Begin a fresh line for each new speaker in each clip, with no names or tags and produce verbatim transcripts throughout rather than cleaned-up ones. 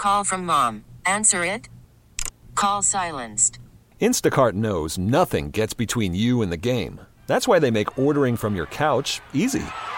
Call from mom. Answer it. Call silenced.
Instacart knows nothing gets between you and the game. That's why they make ordering from your couch easy.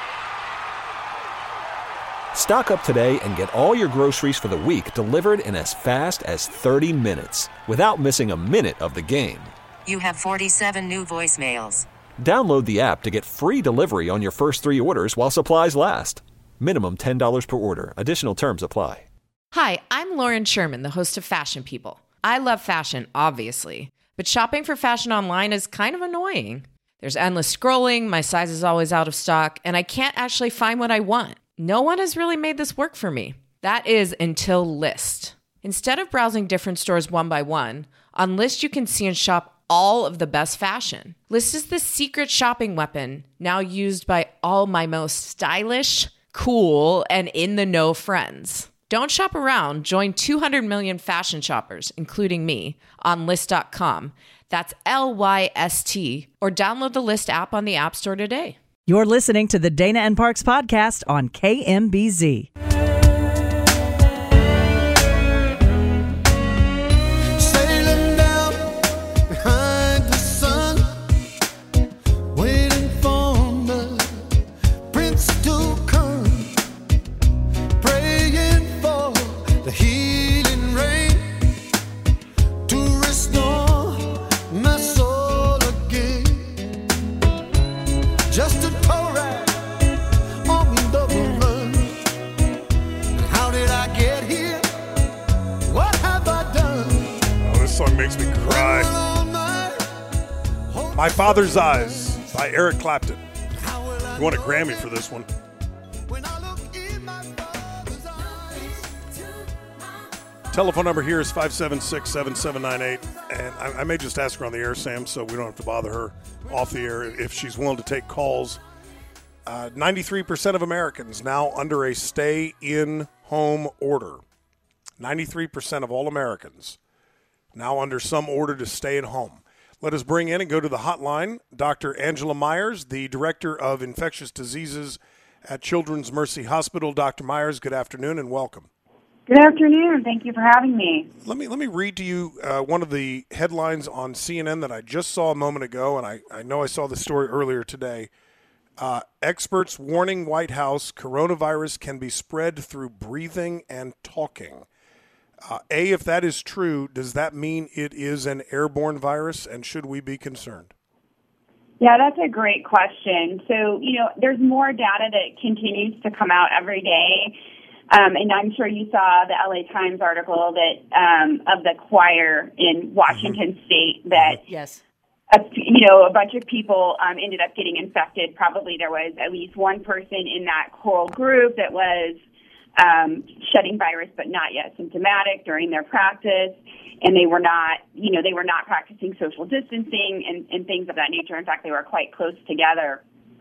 Stock up today and get all your groceries for the week delivered in as fast as thirty minutes without missing a minute of the game.
You have forty-seven new voicemails.
Download the app to get free delivery on your first three orders while supplies last. Minimum ten dollars per order. Additional terms apply.
Hi, I'm Lauren Sherman, the host of Fashion People. I love fashion, obviously, but shopping for fashion online is kind of annoying. There's endless scrolling, my size is always out of stock, and I can't actually find what I want. No one has really made this work for me. That is until Lyst. Instead of browsing different stores one by one, on Lyst you can see and shop all of the best fashion. Lyst is the secret shopping weapon now used by all my most stylish, cool, and in-the-know friends. Don't shop around. Join two hundred million fashion shoppers, including me, on Lyst dot com. That's L Y S T. Or download the Lyst app on the App Store today.
You're listening to the Dana and Parks podcast on K M B Z.
Sailing down behind the sun, waiting for the prince to come, praying for the healing rain to restore my soul again. Just a toe rag on the run. How did I get here? What have I done?
Oh, this song makes me cry. My Father's Eyes by Eric Clapton. You won a Grammy for this one. Telephone number here is five seven six, seven seven nine eight. And I, I may just ask her on the air, Sam, so we don't have to bother her off the air if she's willing to take calls. Uh, ninety-three percent of Americans now under a stay-in-home order. ninety-three percent of all Americans now under some order to stay at home. Let us bring in and go to the hotline Doctor Angela Myers, the Director of Infectious Diseases at Children's Mercy Hospital. Doctor Myers, good afternoon and welcome.
Good afternoon. Thank you for having me.
Let me let me read to you uh, one of the headlines on C N N that I just saw a moment ago, and I, I know I saw the story earlier today. Uh, experts warning White House coronavirus can be spread through breathing and talking. Uh, A, if that is true, does that mean it is an airborne virus, and should we be concerned?
Yeah, that's a great question. So, you know, there's more data that continues to come out every day. Um, and I'm sure you saw the L A Times article that um, of the choir in Washington mm-hmm. State that,
yes,
a, you know, a bunch of people um, ended up getting infected. Probably there was at least one person in that choral group that was um, shedding virus, but not yet symptomatic during their practice. And they were not, you know, they were not practicing social distancing and, and things of that nature. In fact, they were quite close together.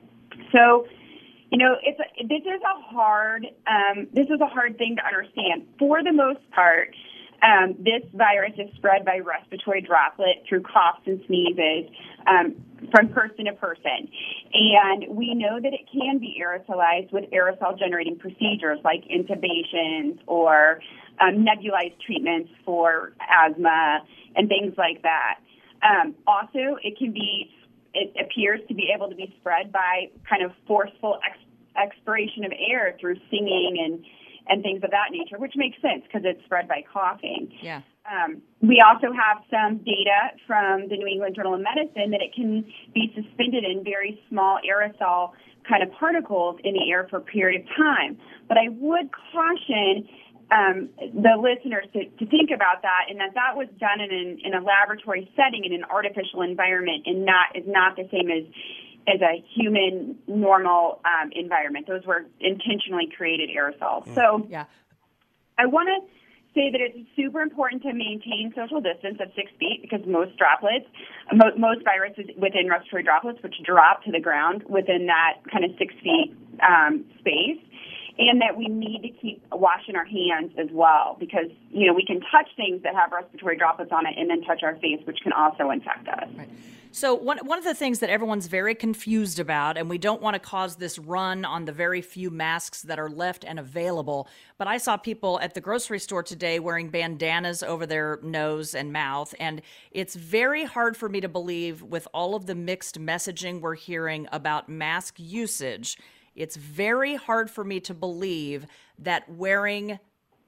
So, you know, it's a, this is a hard um, this is a hard thing to understand. For the most part, um, this virus is spread by respiratory droplet through coughs and sneezes um, from person to person. And we know that it can be aerosolized with aerosol-generating procedures like intubations or um, nebulized treatments for asthma and things like that. Um, also, it can be It appears to be able to be spread by kind of forceful ex- expiration of air through singing and, and things of that nature, which makes sense because it's spread by coughing.
Yeah.
Um, we also have some data from the New England Journal of Medicine that it can be suspended in very small aerosol kind of particles in the air for a period of time. But I would caution Um, the listeners to, to think about that, and that that was done in, an, in a laboratory setting in an artificial environment, and not is not the same as as a human normal um, environment. Those were intentionally created aerosols. Mm. So,
yeah,
I want to say that it's super important to maintain social distance of six feet because most droplets, mo- most viruses within respiratory droplets, which drop to the ground within that kind of six feet um, space. And that we need to keep washing our hands as well because, you know, we can touch things that have respiratory droplets on it and then touch our face, which can also infect us.
Right.
So one one of the things that everyone's very confused about, and we don't want to cause this run on the very few masks that are left and available, but I saw people at the grocery store today wearing bandanas over their nose and mouth, and it's very hard for me to believe with all of the mixed messaging we're hearing about mask usage. It's very hard for me to believe that wearing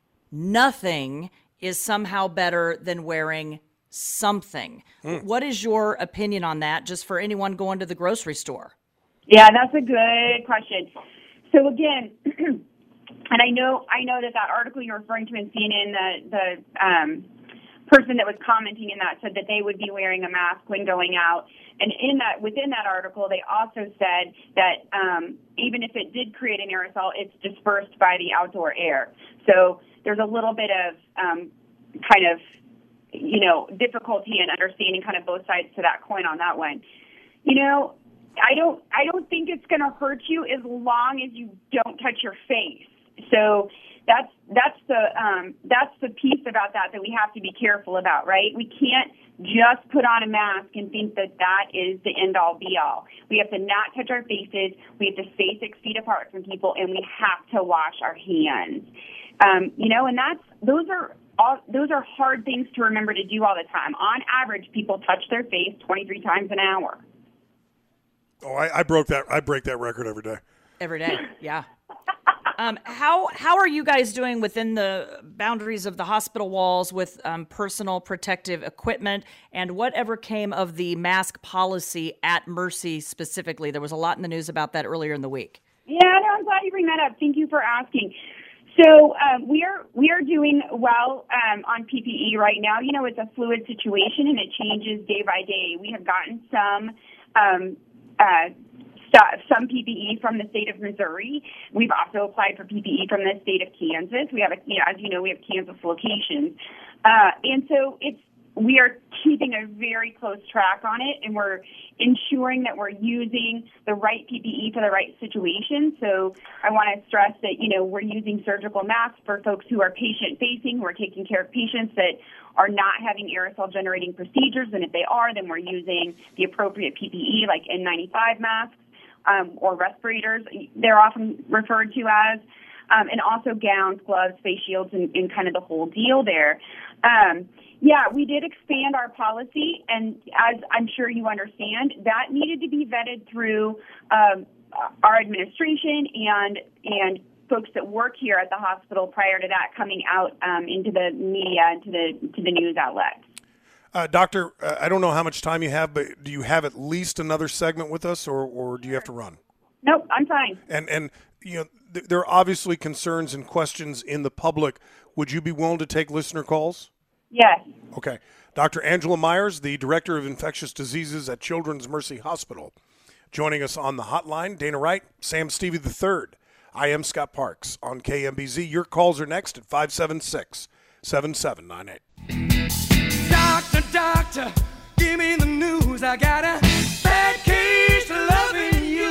nothing is somehow better than wearing something. Mm. What is your opinion on that, just for anyone going to the grocery store?
Yeah, that's a good question. So again, and I know I know that that article you're referring to in C N N, the, the um, person that was commenting in that said that they would be wearing a mask when going out. And in that, within that article, they also said that um, even if it did create an aerosol, it's dispersed by the outdoor air. So there's a little bit of um, kind of, you know, difficulty in understanding kind of both sides to that coin on that one. You know, I don't, I don't think it's going to hurt you as long as you don't touch your face. So that's that's the um, that's the piece about that that we have to be careful about, right? We can't just put on a mask and think that that is the end-all, be-all. We have to not touch our faces. We have to stay six feet apart from people, and we have to wash our hands. Um, you know, and that's those are all those are hard things to remember to do all the time. On average, people touch their face twenty-three times an hour.
Oh, I, I broke that. I break that record every day.
Every day, yeah. Um, how how are you guys doing within the boundaries of the hospital walls with um, personal protective equipment, and whatever came of the mask policy at Mercy specifically? There was a lot in the news about that earlier in the week.
Yeah, no, I'm glad you bring that up. Thank you for asking. So um, we are we are doing well um, on P P E right now. You know, it's a fluid situation and it changes day by day. We have gotten some. Um, uh, some P P E from the state of Missouri. We've also applied for P P E from the state of Kansas. We have, a, you know, as you know, we have Kansas locations. Uh, and so it's we are keeping a very close track on it, and we're ensuring that we're using the right P P E for the right situation. So I want to stress that, you know, we're using surgical masks for folks who are patient-facing, who are taking care of patients that are not having aerosol-generating procedures, and if they are, then we're using the appropriate P P E, like N ninety-five masks. Um, or respirators, they're often referred to as, um, and also gowns, gloves, face shields, and, and kind of the whole deal there. Um, yeah, we did expand our policy, and as I'm sure you understand, that needed to be vetted through um, our administration and and folks that work here at the hospital prior to that coming out um, into the media and to the to the news outlets.
Uh, Doctor, uh, I don't know how much time you have, but do you have at least another segment with us, or, or do you have to run?
Nope, I'm fine.
And, and you know, th- there are obviously concerns and questions in the public. Would you be willing to take listener calls?
Yes.
Okay. Doctor Angela Myers, the Director of Infectious Diseases at Children's Mercy Hospital, joining us on the hotline. Dana Wright, Sam Stevie the third. I am Scott Parks on K M B Z. Your calls are next at five seven six, seven seven nine eight.
Doctor, doctor, give me the news. I got a bad case of loving you.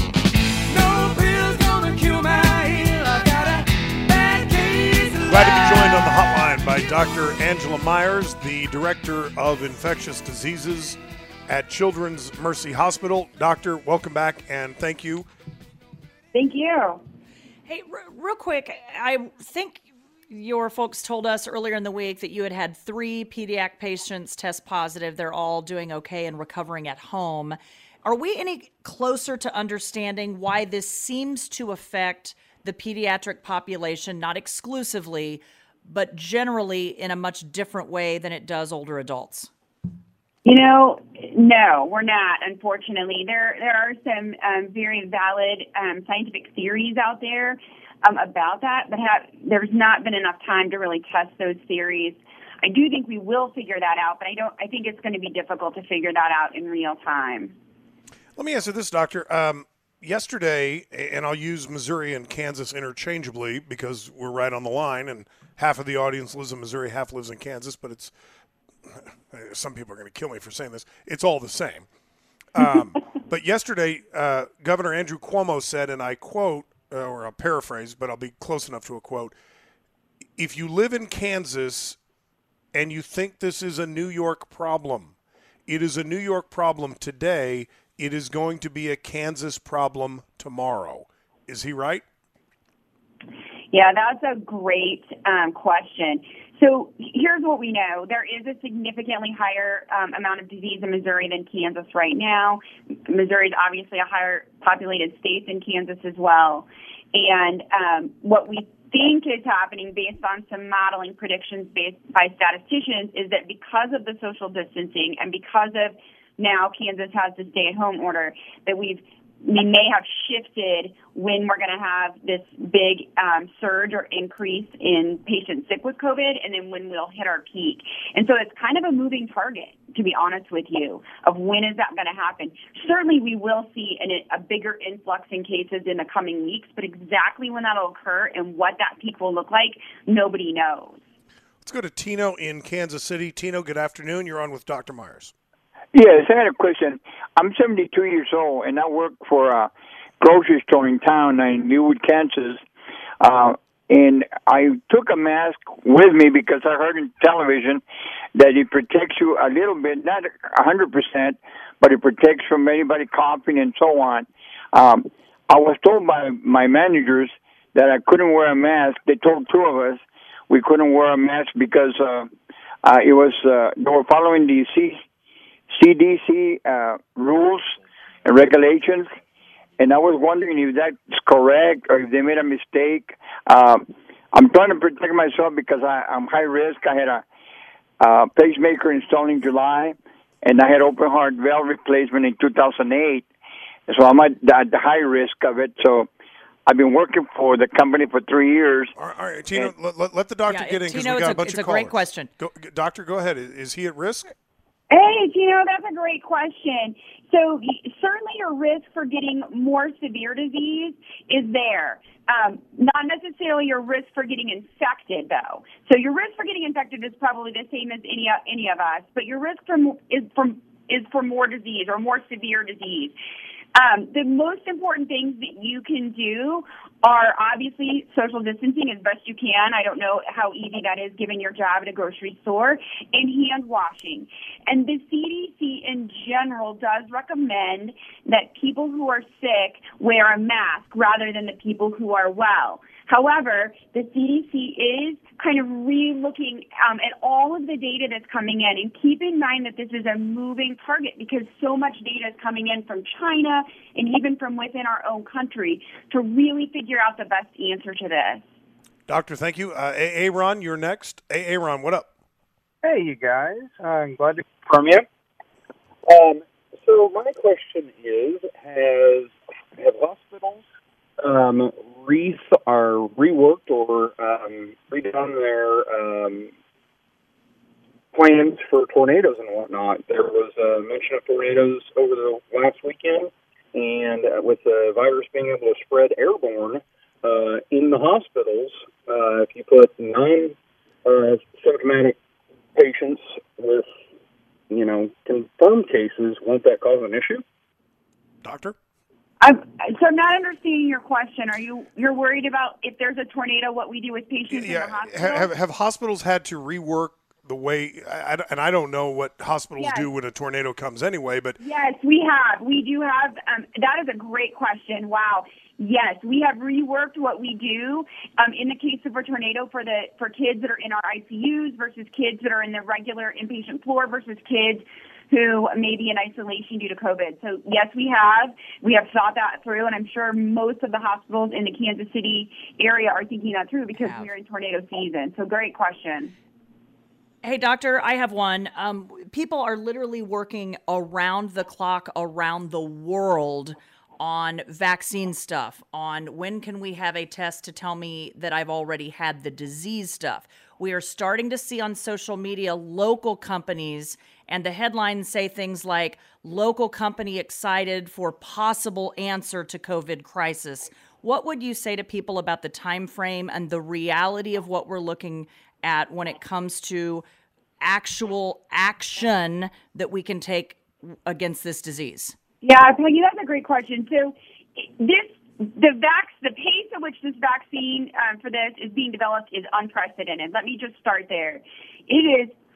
No pill's gonna cure my ill. I got a bad case of
Glad to be joined on the hotline by Doctor Angela Myers, the Director of Infectious Diseases at Children's Mercy Hospital. Doctor, welcome back, and thank you.
Thank you.
Hey, r- real quick, I think your folks told us earlier in the week that you had had three pediatric patients test positive. They're all doing okay and recovering at home. Are we any closer to understanding why this seems to affect the pediatric population, not exclusively, but generally in a much different way than it does older adults?
You know, no, we're not, unfortunately. There there are some um, very valid um, scientific theories out there Um, about that, but have, there's not been enough time to really test those theories. I do think we will figure that out, but I don't. I think it's going to be difficult to figure that out in real time.
Let me answer this, Doctor. Um, yesterday, and I'll use Missouri and Kansas interchangeably because we're right on the line, and half of the audience lives in Missouri, half lives in Kansas, but it's some people are going to kill me for saying this. It's all the same. Um, but yesterday, uh, Governor Andrew Cuomo said, and I quote, Uh, or I'll paraphrase, but I'll be close enough to a quote. If you live in Kansas and you think this is a New York problem, it is a New York problem today. It is going to be a Kansas problem tomorrow. Is he right?
Yeah, that's a great um, question. So here's what we know. There is a significantly higher um, amount of disease in Missouri than Kansas right now. Missouri is obviously a higher populated state than Kansas as well. And um, what we think is happening based on some modeling predictions based by statisticians is that because of the social distancing and because of now Kansas has the stay-at-home order, that we've we may have shifted when we're going to have this big um, surge or increase in patients sick with COVID, and then when we'll hit our peak. And so it's kind of a moving target, to be honest with you, of when is that going to happen. Certainly we will see an, a bigger influx in cases in the coming weeks, but exactly when that will occur and what that peak will look like, nobody knows.
Let's go to Tino in Kansas City. Tino, good afternoon. You're on with Doctor Myers.
Yes, I had a question. I'm seventy-two years old, and I work for a grocery store in town in Newwood, Kansas. Uh, and I took a mask with me because I heard on television that it protects you a little bit, not one hundred percent, but it protects from anybody coughing and so on. Um, I was told by my managers that I couldn't wear a mask. They told two of us we couldn't wear a mask because uh, uh, it was uh, they were following the C. C D C uh, rules and regulations, and I was wondering if that's correct or if they made a mistake. Um, I'm trying to protect myself because I, I'm high risk. I had a uh, pacemaker installed in July, and I had open heart valve replacement in two thousand eight, so I'm at the, at the high risk of it. So I've been working for the company for three years.
All right, all right Tino, and, let, let the doctor
yeah,
get in because
Tino,
we got
a,
a bunch
it's
of
a
callers.
great question.
Go, doctor, go ahead. Is, is he at risk?
Hey, Gino, that's a great question. So certainly your risk for getting more severe disease is there. Um, not necessarily your risk for getting infected, though. So your risk for getting infected is probably the same as any any of us, but your risk for, is, for, is for more disease or more severe disease. Um, the most important things that you can do are obviously social distancing as best you can. I don't know how easy that is given your job at a grocery store, and hand washing. And the C D C in general does recommend that people who are sick wear a mask rather than the people who are well. However, the C D C is kind of re-looking um, at all of the data that's coming in, and keep in mind that this is a moving target because so much data is coming in from China and even from within our own country to really figure out the best answer to this.
Doctor, thank you. Uh, Aaron, you're next. Aaron, what up?
Hey, you guys. I'm glad to hear from you. Um, so my question is, has have hospitals um, re are reworked or um, redone their um, plans for tornadoes and whatnot? There was a mention of tornadoes over the last weekend, and uh, with the virus being able to spread airborne uh, in the hospitals, uh, if you put non-symptomatic uh, patients with, you know, confirmed cases, won't that cause an issue?
Doctor?
I'm, so I'm not understanding your question. Are you you're worried about if there's a tornado, what we do with patients
yeah,
in the hospital?
Have, have hospitals had to rework the way, I, I, and I don't know what hospitals
yes.
do when a tornado comes anyway, but...
Yes, we have. We do have. Um, that is a great question. Wow. Yes, we have reworked what we do um, in the case of a tornado for the for kids that are in our I C Us versus kids that are in the regular inpatient floor versus kids who may be in isolation due to COVID. So, yes, we have. We have thought that through, and I'm sure most of the hospitals in the Kansas City area are thinking that through because we're in tornado season. So, great question.
Hey, doctor, I have one. Um, people are literally working around the clock, around the world on vaccine stuff, on when can we have a test to tell me that I've already had the disease stuff. We are starting to see on social media local companies, and the headlines say things like, local company excited for possible answer to COVID crisis. What would you say to people about the time frame and the reality of what we're looking at when it comes to actual action that we can take against this disease?
Yeah, Peggy, that's a great question. So this, the vax, the pace at which this vaccine um, for this is being developed is unprecedented. Let me just start there. It is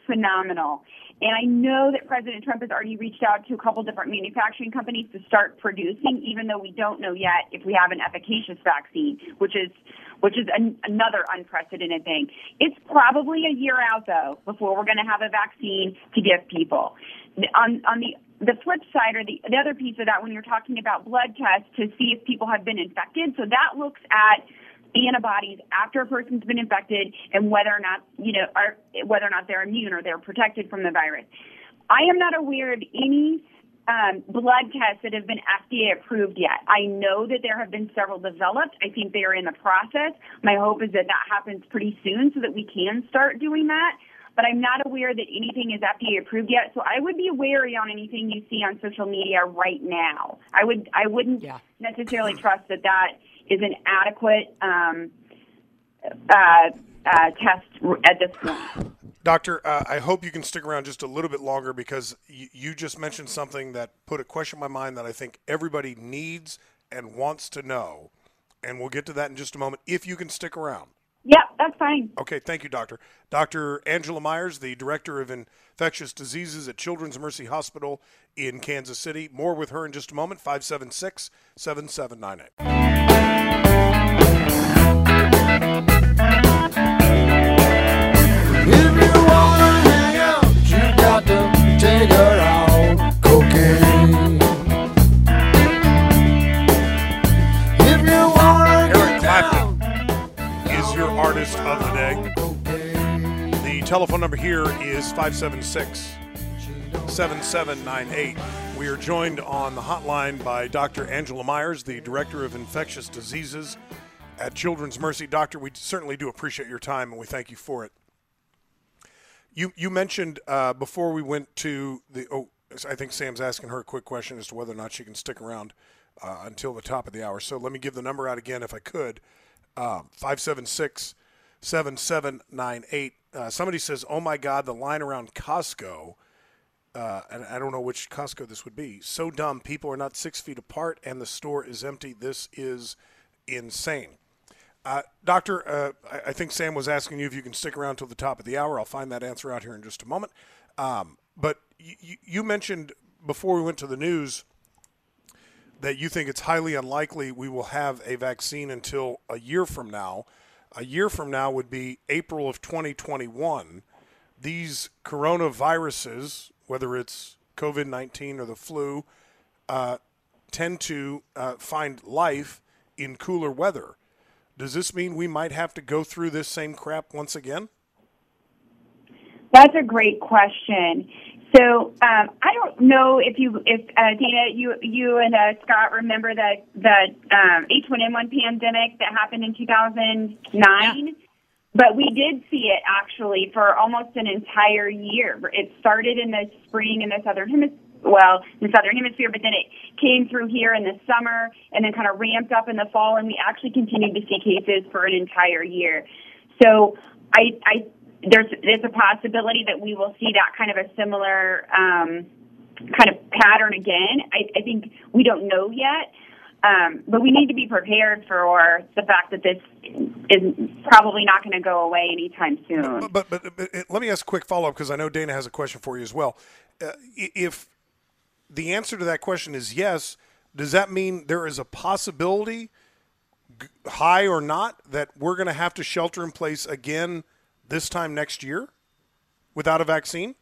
phenomenal. And I know that President Trump has already reached out to a couple different manufacturing companies to start producing, even though we don't know yet if we have an efficacious vaccine, which is which is an, another unprecedented thing. It's probably a year out, though, before we're going to have a vaccine to give people. On, on the the flip side, or the, the other piece of that, when you're talking about blood tests to see if people have been infected, so that looks at antibodies after a person's been infected and whether or not, you know, are, whether or not they're immune or they're protected from the virus. I am not aware of any um, blood tests that have been F D A approved yet. I know that there have been several developed. I think they are in the process. My hope is that that happens pretty soon so that we can start doing that. But I'm not aware that anything is F D A approved yet. So I would be wary on anything you see on social media right now. I would, I wouldn't yeah. necessarily trust that that is an adequate um, uh, uh, test at this point.
Doctor, uh, I hope you can stick around just a little bit longer because y- you just mentioned something that put a question in my mind that I think everybody needs and wants to know. And we'll get to that in just a moment if you can stick around.
Yeah, that's fine.
Okay, thank you, Doctor. Doctor Angela Myers, the Director of Infectious Diseases at Children's Mercy Hospital in Kansas City. More with her in just a moment, five seven six, seven seven nine eight.
If you wanna hang out, you got to take her out. Cocaine. If you wanna
Eric Clapton is your artist of the day. The telephone number here is five seven six, seven seven nine eight. We are joined on the hotline by Doctor Angela Myers, the Director of Infectious Diseases at Children's Mercy. Doctor, we certainly do appreciate your time, and we thank you for it. You you mentioned uh, before we went to the, oh, I think Sam's asking her a quick question as to whether or not she can stick around uh, until the top of the hour. So let me give the number out again if I could, uh, five seven six, seven seven nine eight. Uh, somebody says, oh my God, the line around Costco, uh, and I don't know which Costco this would be, so dumb, people are not six feet apart and the store is empty. This is insane. Uh, Doctor, uh, I, I think Sam was asking you if you can stick around till the top of the hour. I'll find that answer out here in just a moment. Um, but y- you mentioned before we went to the news that you think it's highly unlikely we will have a vaccine until a year from now. A year from now would be April of twenty twenty-one. These coronaviruses, whether it's covid nineteen or the flu, uh, tend to uh, find life in cooler weather. Does this mean we might have to go through this same crap once again?
That's a great question. So um, I don't know if you, if uh, Dana, you, you and uh, Scott remember that the um, H one N one pandemic that happened in two thousand nine. Yeah. But we did see it actually for almost an entire year. It started in the spring in the southern hemisphere. Well, in the southern hemisphere, but then it came through here in the summer and then kind of ramped up in the fall, and we actually continued to see cases for an entire year. So I, I there's there's a possibility that we will see that kind of a similar um, kind of pattern again. I, I think we don't know yet, um, but we need to be prepared for the fact that this is probably not going to go away anytime soon.
But, but, but, but let me ask a quick follow-up because I know Dana has a question for you as well. Uh, if the answer to that question is yes, does that mean there is a possibility, high or not, that we're going to have to shelter in place again this time next year without a vaccine?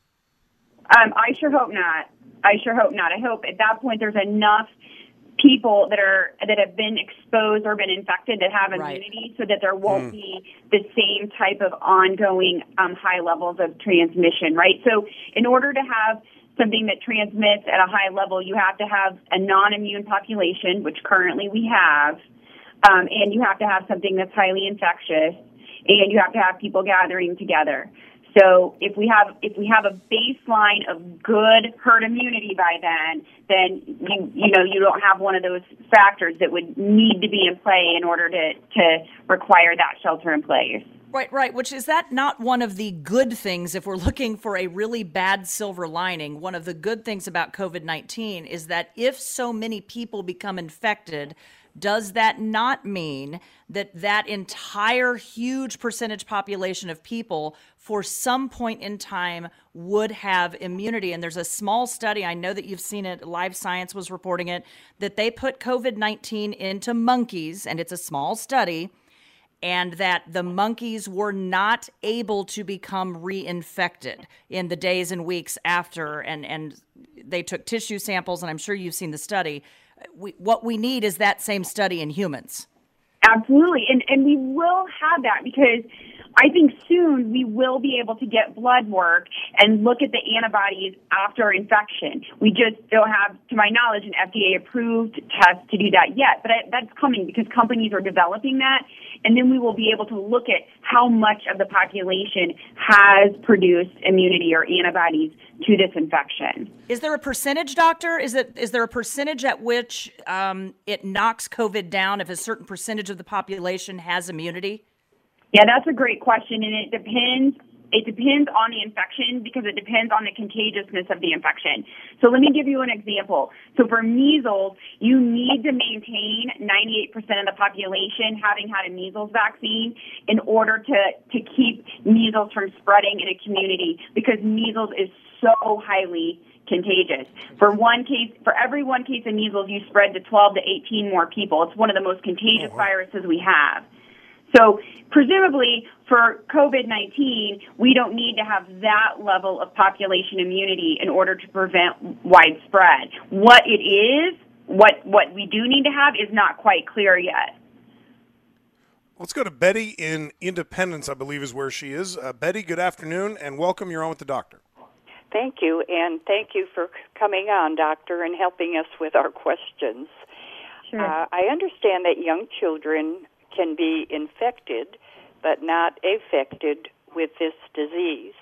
Um, I sure hope not. I sure hope not. I hope at that point there's enough people that are that have been exposed or been infected that have immunity, right, so that there won't mm. be the same type of ongoing um, high levels of transmission, right? So in order to have something that transmits at a high level, you have to have a non-immune population, which currently we have, um, and you have to have something that's highly infectious, and you have to have people gathering together. So if we have if we have a baseline of good herd immunity by then, then you you know you don't have one of those factors that would need to be in play in order to, to require that shelter in place.
Right, right. Which is that not one of the good things, if we're looking for a really bad silver lining, one of the good things about covid nineteen is that if so many people become infected, does that not mean that that entire huge percentage population of people for some point in time would have immunity? And there's a small study, I know that you've seen it, Live Science was reporting it, that they put COVID nineteen into monkeys, and it's a small study, and that the monkeys were not able to become reinfected in the days and weeks after, and, and they took tissue samples, and I'm sure you've seen the study. We, what we need is that same study in humans.
Absolutely, and and we will have that because I think soon we will be able to get blood work and look at the antibodies after infection. We just don't have, to my knowledge, an F D A-approved test to do that yet, but I, that's coming because companies are developing that, and then we will be able to look at how much of the population has produced immunity or antibodies to this infection.
Is there a percentage, doctor? Is it is there a percentage at which um, it knocks COVID down if a certain percentage of the population has immunity?
Yeah, that's a great question, and it depends. It depends on the infection because it depends on the contagiousness of the infection. So let me give you an example. So for measles, you need to maintain ninety-eight percent of the population having had a measles vaccine in order to, to keep measles from spreading in a community because measles is so highly contagious. For one case, for every one case of measles, you spread to twelve to eighteen more people. It's one of the most contagious oh, wow. viruses we have. So presumably for COVID nineteen, we don't need to have that level of population immunity in order to prevent widespread. What it is, what what we do need to have is not quite clear yet.
Let's go to Betty in Independence, I believe is where she is. Uh, Betty, good afternoon, and welcome. You're on with the doctor.
Thank you, and thank you for coming on, doctor, and helping us with our questions.
Sure.
Uh, I understand that young children can be infected but not affected with this disease.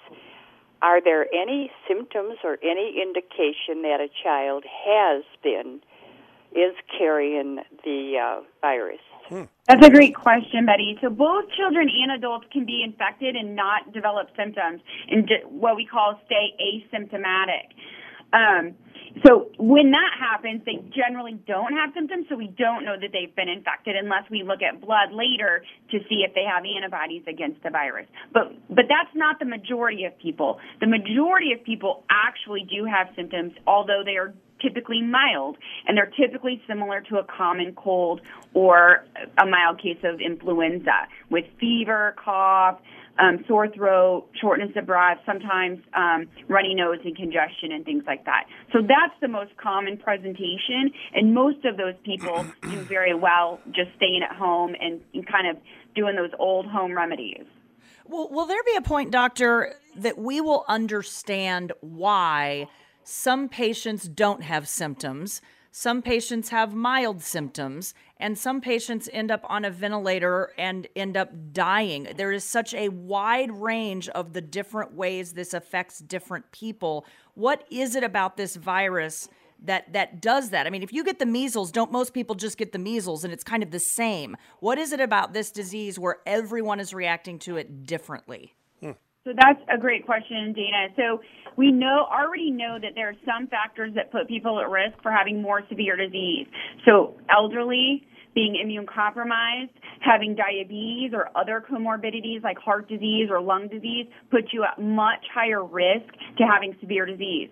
Are there any symptoms or any indication that a child has been, is carrying the uh, virus?
Hmm. That's a great question, Betty. So both children and adults can be infected and not develop symptoms, and what we call stay asymptomatic. Um, so when that happens, they generally don't have symptoms, so we don't know that they've been infected unless we look at blood later to see if they have antibodies against the virus. But but that's not the majority of people. The majority of people actually do have symptoms, although they are typically mild, and they're typically similar to a common cold or a mild case of influenza with fever, cough, um, sore throat, shortness of breath, sometimes um, runny nose and congestion and things like that. So that's the most common presentation, and most of those people do very well just staying at home and, and kind of doing those old home remedies.
Well, will there be a point, doctor, that we will understand why some patients don't have symptoms, some patients have mild symptoms, and some patients end up on a ventilator and end up dying? There is such a wide range of the different ways this affects different people. What is it about this virus that, that does that? I mean, if you get the measles, don't most people just get the measles and it's kind of the same? What is it about this disease where everyone is reacting to it differently?
So that's a great question, Dana. So we know already know that there are some factors that put people at risk for having more severe disease. So elderly, being immune compromised, having diabetes or other comorbidities like heart disease or lung disease put you at much higher risk to having severe disease.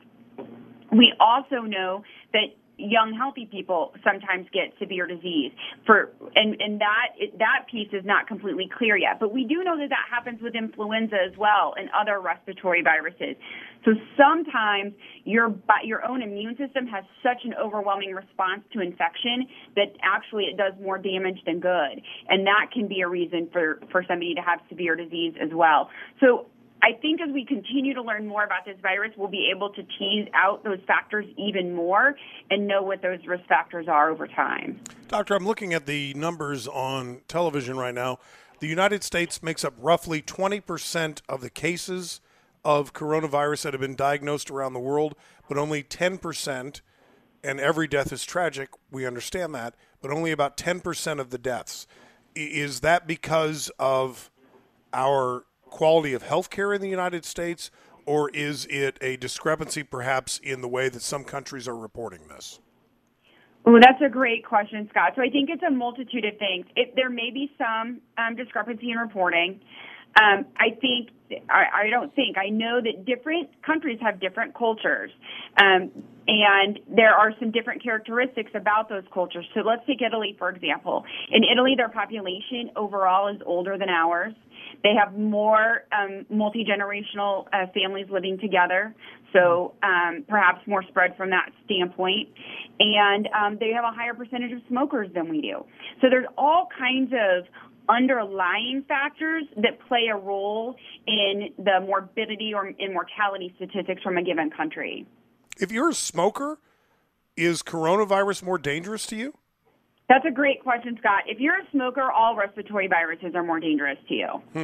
We also know that young, healthy people sometimes get severe disease. For and, and that that piece is not completely clear yet. But we do know that that happens with influenza as well and other respiratory viruses. So sometimes your your own immune system has such an overwhelming response to infection that actually it does more damage than good. And that can be a reason for, for somebody to have severe disease as well. So I think as we continue to learn more about this virus, we'll be able to tease out those factors even more and know what those risk factors are over time.
Doctor, I'm looking at the numbers on television right now. The United States makes up roughly twenty percent of the cases of coronavirus that have been diagnosed around the world, but only ten percent, and every death is tragic, we understand that, but only about ten percent of the deaths. Is that because of our quality of health care in the United States, or is it a discrepancy perhaps in the way that some countries are reporting this?
Oh, that's a great question, Scott. So I think it's a multitude of things. It, there may be some um, discrepancy in reporting. Um, I think, I, I don't think, I know that different countries have different cultures, um, and there are some different characteristics about those cultures. So let's take Italy, for example. In Italy, their population overall is older than ours. They have more um, multi-generational uh, families living together, so um, perhaps more spread from that standpoint. And um, they have a higher percentage of smokers than we do. So there's all kinds of underlying factors that play a role in the morbidity or in mortality statistics from a given country.
If you're a smoker, is coronavirus more dangerous to you?
That's a great question, Scott. If you're a smoker, all respiratory viruses are more dangerous to you.
Hmm.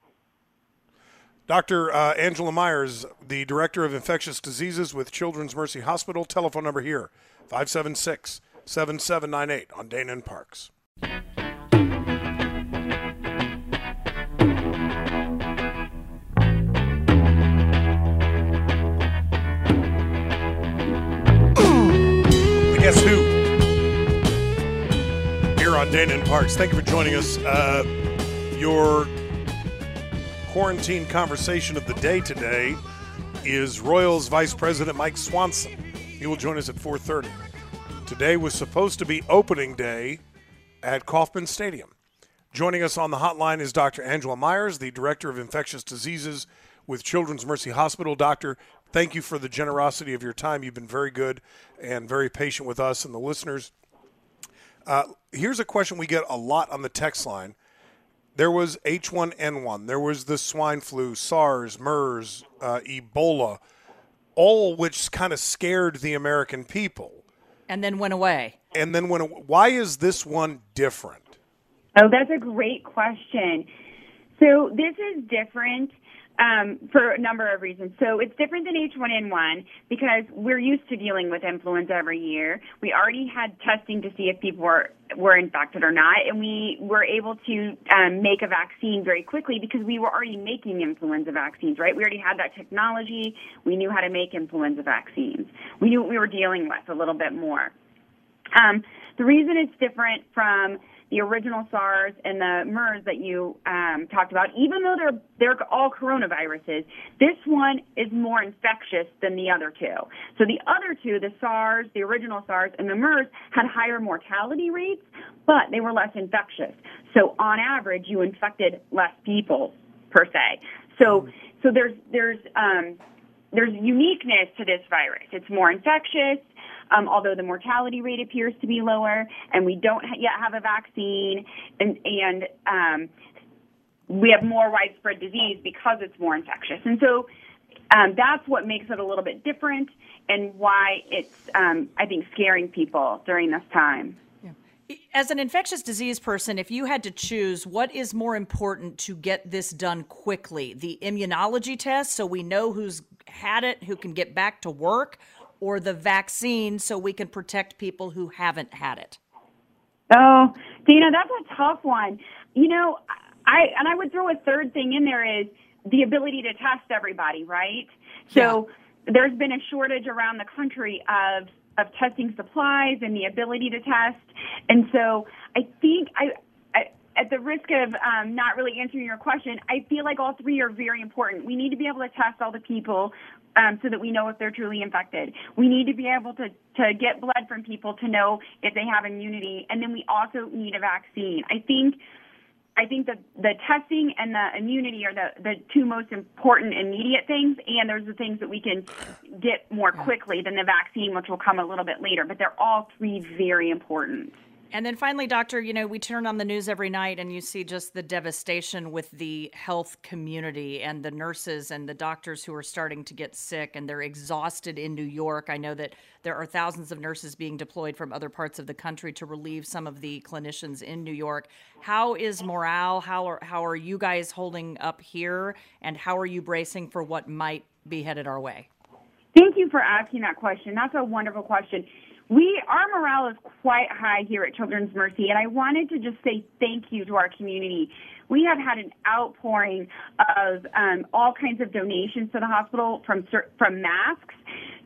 Doctor Uh, Angela Myers, the Director of Infectious Diseases with Children's Mercy Hospital. Telephone number here, five seven six, seven seven nine eight on Dana and Parks. Guess who? Here on Dana and Parks. Thank you for joining us. Uh, your quarantine conversation of the day today is Royals Vice President Mike Swanson. He will join us at four thirty. Today was supposed to be opening day at Kauffman Stadium. Joining us on the hotline is Doctor Angela Myers, the Director of Infectious Diseases with Children's Mercy Hospital. Doctor, thank you for the generosity of your time. You've been very good and very patient with us and the listeners. Uh, here's a question we get a lot on the text line. There was H one N one. There was the swine flu, SARS, MERS, uh, Ebola, all which kind of scared the American people.
And then went away.
And then went away. Why is this one different?
Oh, that's a great question. So this is different Um, for a number of reasons. So it's different than H one N one because we're used to dealing with influenza every year. We already had testing to see if people were, were infected or not, and we were able to um, make a vaccine very quickly because we were already making influenza vaccines, right? We already had that technology. We knew how to make influenza vaccines. We knew what we were dealing with a little bit more. Um, the reason it's different from the original SARS and the MERS that you um, talked about, even though they're they're all coronaviruses, this one is more infectious than the other two. So the other two, the SARS, the original SARS, and the MERS, had higher mortality rates, but they were less infectious. So on average, you infected less people per se. So so there's there's um, there's uniqueness to this virus. It's more infectious. Um, although the mortality rate appears to be lower, and we don't ha- yet have a vaccine, and, and um, we have more widespread disease because it's more infectious. And so um, that's what makes it a little bit different and why it's, um, I think, scaring people during this time.
Yeah. As an infectious disease person, if you had to choose, what is more important to get this done quickly? The immunology test so we know who's had it, who can get back to work, or the vaccine so we can protect people who haven't had it?
Oh, Dana, that's a tough one. You know, I and I would throw a third thing in there is the ability to test everybody, right? So yeah. There's been a shortage around the country of of testing supplies and the ability to test. And so I think I, I at the risk of um, not really answering your question, I feel like all three are very important. We need to be able to test all the people Um, so that we know if they're truly infected. We need to be able to, to get blood from people to know if they have immunity, and then we also need a vaccine. I think I think that the testing and the immunity are the, the two most important immediate things, and there's the things that we can get more quickly than the vaccine, which will come a little bit later, but they're all three very important.
And then finally, Doctor, you know, we turn on the news every night and you see just the devastation with the health community and the nurses and the doctors who are starting to get sick, and they're exhausted in New York. I know that there are thousands of nurses being deployed from other parts of the country to relieve some of the clinicians in New York. How is morale? How are, how are you guys holding up here? And how are you bracing for what might be headed our way?
Thank you for asking that question. That's a wonderful question. We, our morale is quite high here at Children's Mercy, and I wanted to just say thank you to our community. We have had an outpouring of um, all kinds of donations to the hospital, from from masks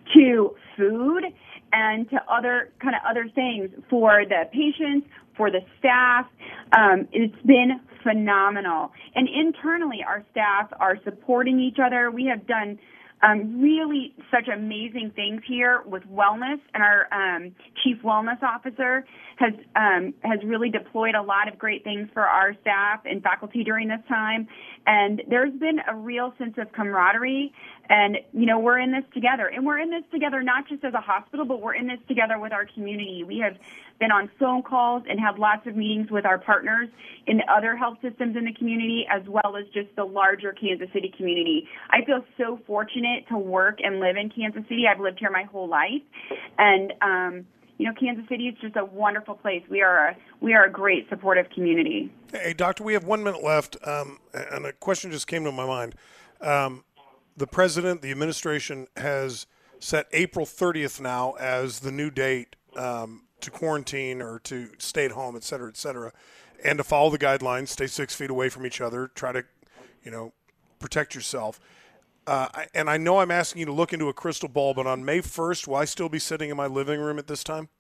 to food and to other kind of other things for the patients, for the staff. Um, it's been phenomenal. And internally, our staff are supporting each other. We have done um, really such amazing things here with wellness, and our um, chief wellness officer has um, has really deployed a lot of great things for our staff and faculty during this time. And there's been a real sense of camaraderie. And, you know, we're in this together. And we're in this together not just as a hospital, but we're in this together with our community. We have been on phone calls and had lots of meetings with our partners in the other health systems in the community, as well as just the larger Kansas City community. I feel so fortunate to work and live in Kansas City. I've lived here my whole life. And, um, you know, Kansas City is just a wonderful place. We are a, we are a great supportive community.
Hey, Doctor, we have one minute left, um, and a question just came to my mind. Um, the president, the administration has set April thirtieth now as the new date um, to quarantine or to stay at home, et cetera, et cetera, and to follow the guidelines, stay six feet away from each other, try to, you know, protect yourself. Uh, and I know I'm asking you to look into a crystal ball, but on May first, will I still be sitting in my living room at this time?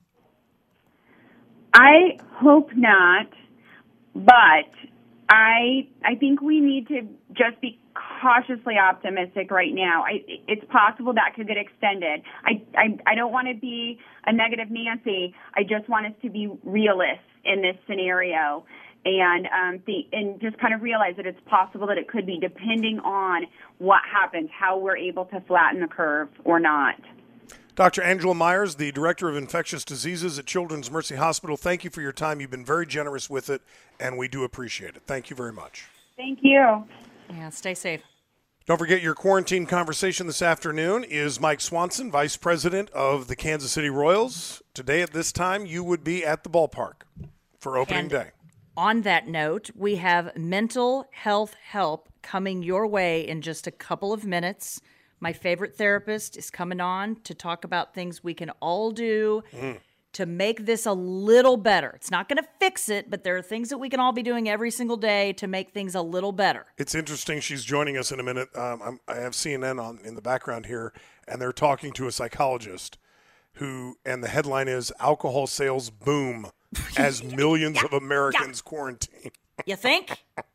I hope not, but I I think we need to just be cautiously optimistic right now. I, it's possible that could get extended. I, I, I don't want to be a negative Nancy. I just want us to be realists in this scenario and um, the, and just kind of realize that it's possible that it could be, depending on what happens, how we're able to flatten the curve or not.
Doctor Angela Myers, the Director of Infectious Diseases at Children's Mercy Hospital, thank you for your time. You've been very generous with it, and we do appreciate it. Thank you very much.
Thank you.
Yeah, stay safe.
Don't forget, your quarantine conversation this afternoon is Mike Swanson, Vice President of the Kansas City Royals. Today at this time, you would be at the ballpark for opening
And
day.
on that note, we have mental health help coming your way in just a couple of minutes. My favorite therapist is coming on to talk about things we can all do mm. to make this a little better. It's not going to fix it, but there are things that we can all be doing every single day to make things a little better.
It's interesting. She's joining us in a minute. Um, I'm, I have C N N on in the background here, and they're talking to a psychologist who, and the headline is "Alcohol Sales Boom as Millions yeah, of Americans yeah. Quarantine."
You think?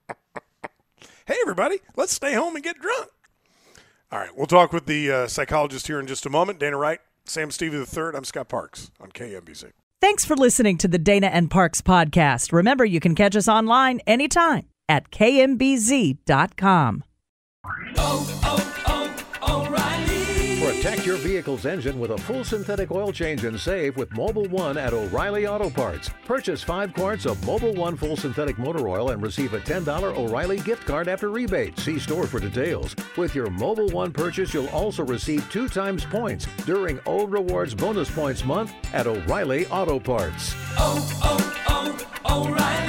Hey, everybody, let's stay home and get drunk. All right, we'll talk with the uh, psychologist here in just a moment. Dana Wright, Sam Stevie the third. I'm Scott Parks on K M B Z.
Thanks for listening to the Dana and Parks podcast. Remember, you can catch us online anytime at K M B Z dot com.
Oh, oh, oh, O'Reilly.
Protect your vehicle's engine with a full synthetic oil change and save with Mobil one at O'Reilly Auto Parts. Purchase five quarts of Mobil one full synthetic motor oil and receive a ten dollars O'Reilly gift card after rebate. See store for details. With your Mobil one purchase, you'll also receive two times points during O Rewards Bonus Points Month at O'Reilly Auto Parts.
Oh, oh, oh, O'Reilly.